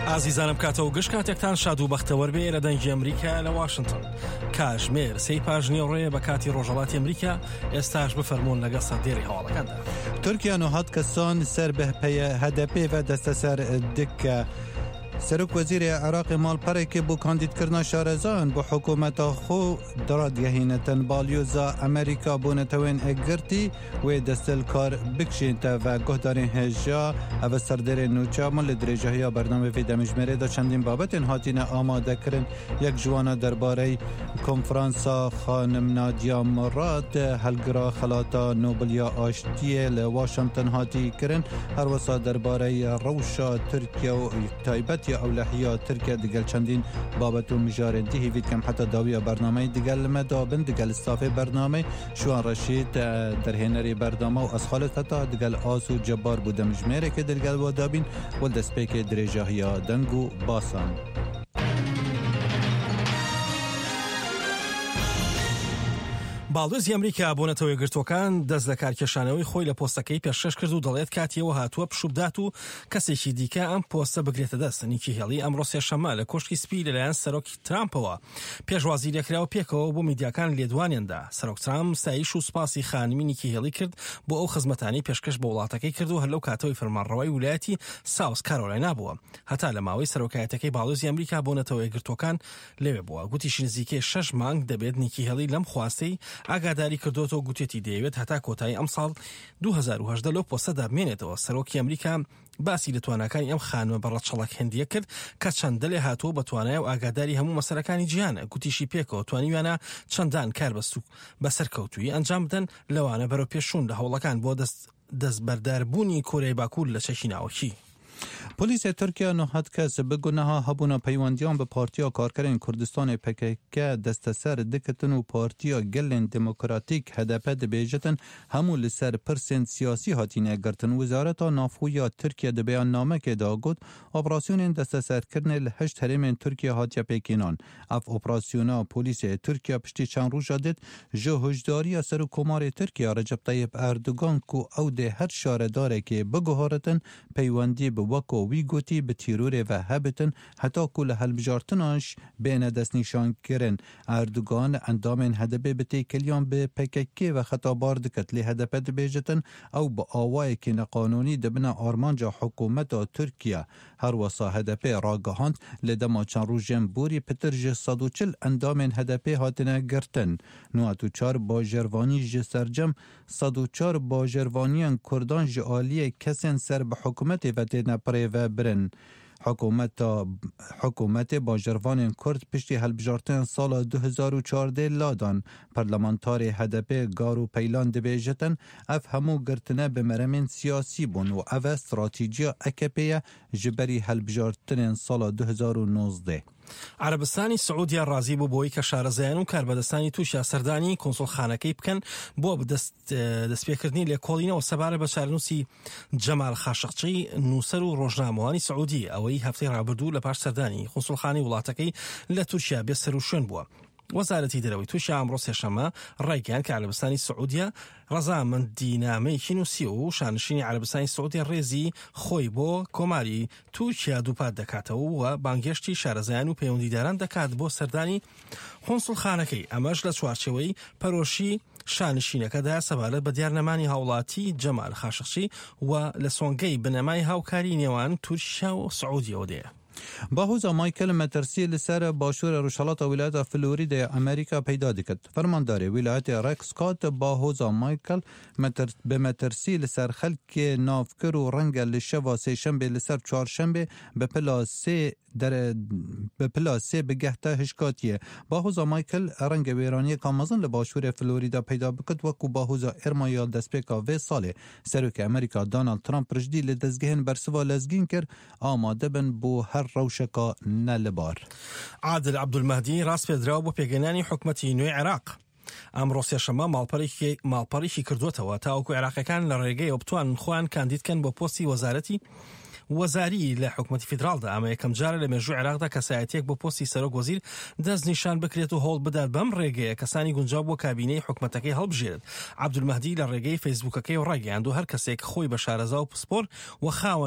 ئازیزانم کاتەوە گشت کاتێکتان شاد و بەختەوەربێ لە دەنگی ئەمریکا لە واشنگتن. کاژمێر سەی پاژنی ڕێ بە کاتی ڕۆژهەڵاتی ئەمریکا ئێستاش بفەرمونون لەگەڵ سەردێری هەواڵەکاندا. تورکیا نۆهات کەسان سەر بەهپەیە هەدەپێ و دەستە سەر دکە. سەرۆک وەزیری عێراقی ماڵپەرێکی بۆ کاندیدکردنا شارەزایان بۆ حکوومەتە خۆ دڕادگەهینەتەن باڵیۆزا ئەمریکا بۆنەتەوێن ئەگرتی وێ دەستل کار بکشێنتە و گۆهدارین هێژا ئەوە سەردێرێ نوچامە لە درێژەهەیە بەرنامەی دەمیژمێرێدا چەندین بابەتێن هاتینە ئامادەکردن یەک جوانە دەربارەی کۆنفرانسا خانم نادیا مراد هەلگرا خەلاتە نۆبلیا ئاشتیە لە واشنگتن هاتی کردن هەروەسا دەربارەی ڕەوشە تورکیا و تایبەت ئەولەحیا ترکیە دگەل چەندین بابەت و میژارێتی هیوید کەم حتا داویە بەرنامەی دگەل مەدابن دگەل ستافێ بەرنامەی شوان ڕەشید دەرهێنەری بەردامە و ئەسخالت هەتا دگەل ئاس و جەبار بوو دەمژمێرێکی دەرگەل وەدابین و دەستپێکی درێژەهیا دەنگ و باسان. باڵدۆزی ئەمریکا بۆنەتەوەی گرتوەکان دەست لە کارکێشانەوەی خۆی لە پۆستەکەی پێشکەش کرد و دەڵێت کاتیەوە هاتووە پشوبدات و کەسێکی دیکە ئەم پۆستە بگرێتە دەست. نیکی هێڵی ئەمڕۆ سێشەممە لە کۆشکی سپی لەلایەن سەرۆکی ترامپەوە پێشوازی دەکراوە پێکەوە بۆ میدیاکان لێدوانیاندا. سەرۆک ترامپ سایش و سپاسی خانمی نیکی هێڵی کرد بۆ ئەو خزمەتانی پێشکەش بە وڵاتەکەی کرد و هەر لەو کاتەوەی فەرمانڕەوای ویلایەتی ساوس کارۆلاینا بووە. هەتا لە ماوەی سەرۆکایەتەکەی باڵدۆزی ئەمریکا بۆنەتەوەی گرتوەکان لەوێ بووە. گوتیشی نزیکەی 6 مانگ دەبێت نیکی هێڵی لەم خواستەی ئاگاداری کرد تۆ گوتێتی دەیەوێت هەتا کۆتایی ئەم ساڵ 2018 لەو پۆستەدا بمێنێتەوە. سەرۆکی ئەمریکا باسی لە تواناکانی ئەم خانوە بەڕەچەڵک هەندیە کرد کە چەندە لێ هاتووە بە توانای و ئاگاداری هەموو مەسەرەکانی جیهانە. گوتیشی پێکەوە توانیوانە چەندان کار بەستوو بەسەرکەوتووی ئەنجام بدەن لەوانە بەرەو پێشوون لە هەوڵەکان بۆ دەستبەرداربوونی کۆرەی باکوور لە چەکی ناوەکی. پۆلیسە تورکیا نۆهات کەس بگونەها هەبوونە پەیوەندیان بە پارتیا کارکەرên Kurdistanê PKK desteser dikitin û partiya gelên demokratîk HDP dibêjitin hemû li ser pirsên siyasî hatîne girtin. Wizareta Navxweya Tirkiye di beyannamekê da got operasyonên desteserkirinê li 8 herêmên Tirkiye hatiye pêkînan. Ev operasyona polîsê Tirkiye piştî çend rûja dit ji hojdariya Serokkomarê Tirkiye Recep Tayyip Erdogan ku ew dê her şaredarekê biguharitin peywendî bi weko wî gotî bi tîrorê ve hebitin heta ku li helbijartinaş bêne destnîşankirin. Erdogan endamên HDP bi têkiliyan bi PKK ve xetabar dikit. Lê HDP dibêjitin ew bi awayekî neqanûnî dibine armanca hikûmeta Tirkiye. Her wesa HDP ragihand li dema çend rojên borî pitir ji 140 endamên HDP hatine girtin. 94 bajarvanî ji sercem 104 bajarvaniyên Kurdan ji aliyê kesên ser bi hikûmetê ve têne pirê ve birin. Hikûmetê bajarvanên Kurd piştî helbijartinên sala 2014 ladan. Parlamentarê HDP gar û peylan dibêjitin ev hemû girtine bi meremên siyasî bûn û ev e stratîjiya AKP'ye ji berî helbijartinên sala 2019. عربستانی سعودیا ڕازی بوو بۆی کە شارەزایان و کاربەدەستانی تووشیا سەردانی کۆنسڵخانەکەی بکەن بۆ دەستپێکردنی لێکۆڵینەوە سەبارە بە چارەنووسی جەمال خاشقچی نووسەر و ڕۆژنامەوانی سعودی ئەوەی هەفتەی ڕابردوو لە پاش سەردانی کۆنسڵخانەی وڵاتەکەی لە تورکیا بێ سەر و شوێن بووە. وەزارەتی دەرەوەی تووشیا ئەمڕۆ سێشەممە ڕایگەیاند کە عربستانی سعودیا ڕەزامەندی نامەیەکی نووسی و شانشینی عربستانی سعودی ڕێزی خۆی بۆ کۆماری تورکیا دووپات دەکاتەوە و بانگێشتی شارەزایان و پەیوەندیداران دەکات بۆ سەردانی کۆنسڵخانەکەی. ئەمەش لە چوارچێوەی پەرۆشی شانشینەکەدا سەبارەت بە دیارنەمانی هاوڵاتی جەمال خاشقچی و لە سۆنگەی بنەمای هاوکاری نێوان تورکیا و سعودیەوە دەیە. باهوزا مایکل مترسی لسر باشور روشالات ولایت فلوریدا امریکا پیدا دکت. فرماندار ولایت رکسکات باهوزا مایکل به مترسی لسر خلک نافکر و رنگ لشوا سه شنبه لسر چهار شنبه به پلاسه به گهته هشکاتیه. باهوزا مایکل رنگ ویرانی کامازن لباشور فلوریدا پیدا بکت وکو باهوزا ارمایال دسپیکا و ساله. سروک امریکا دانالد ترامپ رجدی لدزگهن برسوا لزگین کر آماده بن بو هر ڕەوشەکە نەلەبار. عادل عەبدولمەهدی ڕاست پێدراوە بۆ پێگەێنانی حکومەتی نوێی عێراق. ئەمڕۆ سێشەممە ماڵپەڕێکی کردوێتەوە تاوەکو عێراقیەکان لە ڕێگەیەوە بتوان خۆیان کاندیدکەن بۆ پۆستی وەزاری لە حکومەتی فیدراڵدا. ئەمە یەکەم جارە لە مێژووی عێراقدا کەسایەتێک بۆ پۆستی سەرۆک وەزیر دەست نیشان بکرێت و هەوڵ بدات بەم ڕێگەیە کەسانی گونجاو بۆ کابینەی حکومەتەکەی هەڵبژێرێت. عەبدولمەهدی لە ڕێگەی فەیسبووکەکەی ڕایگەیاند و هەر کەسێک خۆی بە شارەزا و پسپۆر و خاوەن